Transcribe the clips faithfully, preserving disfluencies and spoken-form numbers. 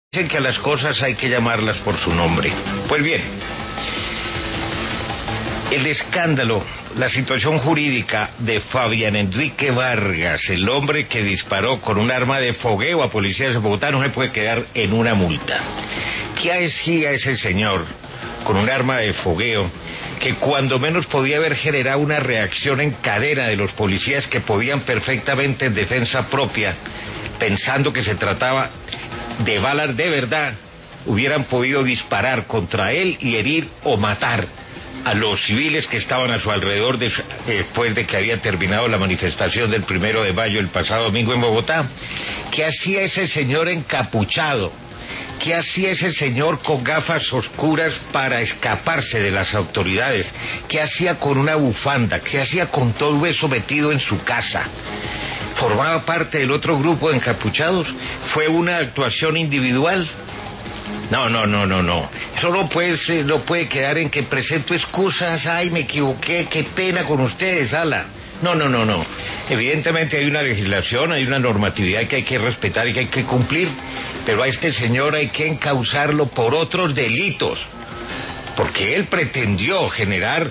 Dicen que a las cosas hay que llamarlas por su nombre. Pues bien, el escándalo, la situación jurídica de Fabián Enrique Vargas, el hombre que disparó con un arma de fogueo a policías de Bogotá, no se puede quedar en una multa. ¿Qué hacía ese señor con un arma de fogueo que cuando menos podía haber generado una reacción en cadena de los policías que podían perfectamente en defensa propia, pensando que se trataba de balas de verdad, hubieran podido disparar contra él y herir o matar a los civiles que estaban a su alrededor de, después de que había terminado la manifestación del primero de mayo el pasado domingo en Bogotá? ¿Qué hacía ese señor encapuchado? ¿Qué hacía ese señor con gafas oscuras para escaparse de las autoridades? ¿Qué hacía con una bufanda? ¿Qué hacía con todo eso metido en su casa? ¿Formaba parte del otro grupo de encapuchados? ¿Fue una actuación individual? No, no, no, no, no. Eso no puede ser, no puede quedar en que presento excusas. Ay, me equivoqué, qué pena con ustedes, ala. No, no, no, no. Evidentemente hay una legislación, hay una normatividad que hay que respetar y que hay que cumplir, pero a este señor hay que encauzarlo por otros delitos, porque él pretendió generar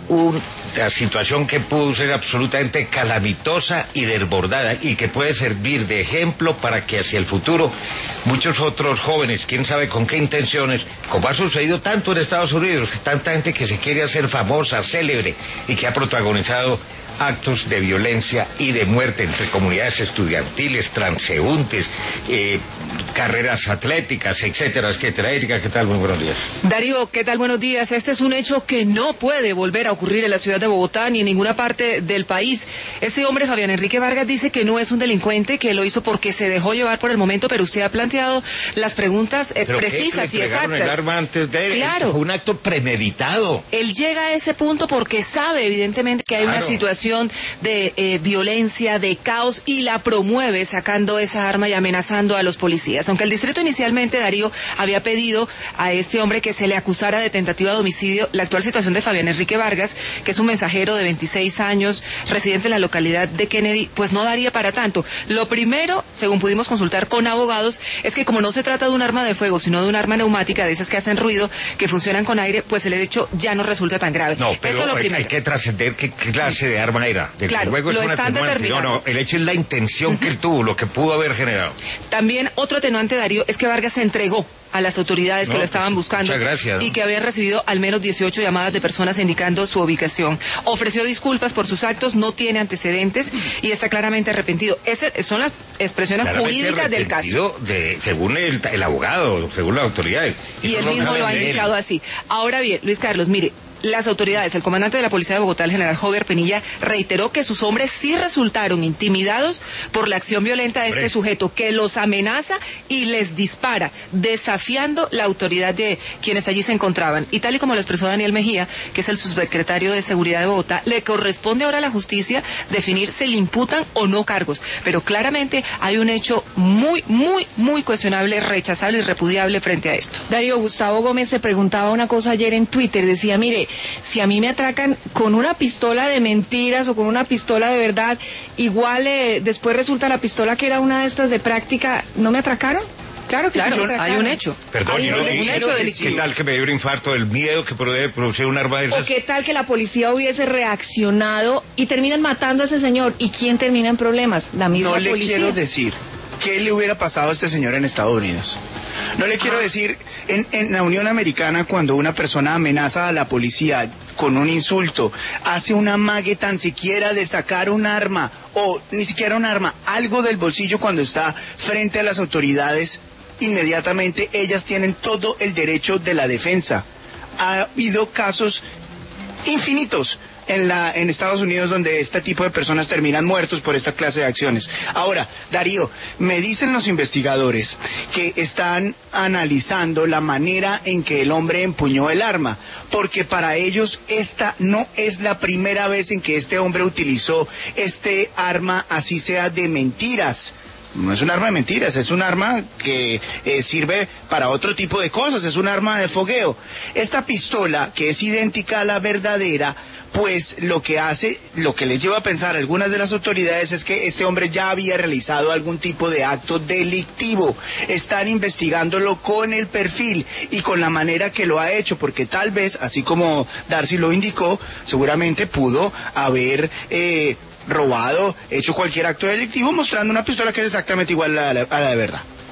una situación que pudo ser absolutamente calamitosa y desbordada y que puede servir de ejemplo para que hacia el futuro muchos otros jóvenes, quién sabe con qué intenciones, como ha sucedido tanto en Estados Unidos, tanta gente que se quiere hacer famosa, célebre y que ha protagonizado actos de violencia y de muerte entre comunidades estudiantiles, transeúntes, eh, carreras atléticas, etcétera, etcétera. Erika, ¿qué tal? Muy buenos días. Darío, ¿qué tal? Buenos días. Este es un hecho que no puede volver a ocurrir en la ciudad de Bogotá ni en ninguna parte del país. Este hombre, Fabián Enrique Vargas, dice que no es un delincuente, que lo hizo porque se dejó llevar por el momento, pero usted ha planteado las preguntas eh, precisas y exactas. El arma antes de él. Claro. Fue un acto premeditado. Él llega a ese punto porque sabe, evidentemente, que hay claro. una situación de eh, violencia, de caos, y la promueve sacando esa arma y amenazando a los policías. Aunque el distrito inicialmente, Darío, había pedido a este hombre que se le acusara de tentativa de homicidio, la actual situación de Fabián Enrique Vargas, que es un mensajero de veintiséis años, residente en la localidad de Kennedy, pues no daría para tanto. Lo primero, según pudimos consultar con abogados, es que como no se trata de un arma de fuego, sino de un arma neumática, de esas que hacen ruido, que funcionan con aire, pues el hecho ya no resulta tan grave. No, pero eso es lo hay, primero. hay que trascender qué clase de arma era. Desde claro, luego es lo un están determinando. No, no, el hecho es la intención que él tuvo, lo que pudo haber generado. También otro atenuante, Darío, es que Vargas se entregó a las autoridades no, que lo estaban buscando. Muchas gracias. Y que habían recibido al menos dieciocho llamadas de personas indicando su ubicación. Ofreció disculpas por sus actos, no tiene antecedentes y está claramente arrepentido. Esas son las expresiones claramente jurídicas del caso. De, según el, el abogado, según las autoridades. Y él mismo lo ha indicado así. Ahora bien, Luis Carlos, mire, las autoridades, el comandante de la Policía de Bogotá, el general Jover Penilla, reiteró que sus hombres sí resultaron intimidados por la acción violenta de este sujeto, que los amenaza y les dispara, desafiando la autoridad de quienes allí se encontraban. Y tal y como lo expresó Daniel Mejía, que es el subsecretario de Seguridad de Bogotá, le corresponde ahora a la justicia definir si le imputan o no cargos. Pero claramente hay un hecho muy, muy, muy cuestionable, rechazable y repudiable frente a esto. Darío, Gustavo Gómez se preguntaba una cosa ayer en Twitter, decía, mire, si a mí me atracan con una pistola de mentiras o con una pistola de verdad, igual eh, después resulta la pistola que era una de estas de práctica, ¿no me atracaron? Claro, claro, yo, hay un hecho. Perdón, hay y no, un, y, un hecho ¿qué tal que me dio un infarto del miedo que puede producir un arma de esas? ¿O qué tal que la policía hubiese reaccionado y terminan matando a ese señor? ¿Y quién termina en problemas? La misma policía. No le policía. quiero decir qué le hubiera pasado a este señor en Estados Unidos. No le quiero decir, en, en la Unión Americana, cuando una persona amenaza a la policía con un insulto, hace un amague tan siquiera de sacar un arma, o ni siquiera un arma, algo del bolsillo cuando está frente a las autoridades, inmediatamente ellas tienen todo el derecho de la defensa. Ha habido casos infinitos en la en Estados Unidos donde este tipo de personas terminan muertos por esta clase de acciones. Ahora, Darío, me dicen los investigadores que están analizando la manera en que el hombre empuñó el arma, porque para ellos esta no es la primera vez en que este hombre utilizó este arma, así sea de mentiras. no es un arma de mentiras, es un arma que eh, sirve para otro tipo de cosas, es un arma de fogueo. Esta pistola, que es idéntica a la verdadera, pues lo que hace, lo que les lleva a pensar a algunas de las autoridades es que este hombre ya había realizado algún tipo de acto delictivo. Están investigándolo con el perfil y con la manera que lo ha hecho, porque tal vez, así como Darcy lo indicó, seguramente pudo haber eh, robado, hecho cualquier acto delictivo mostrando una pistola que es exactamente igual a la, a la de verdad.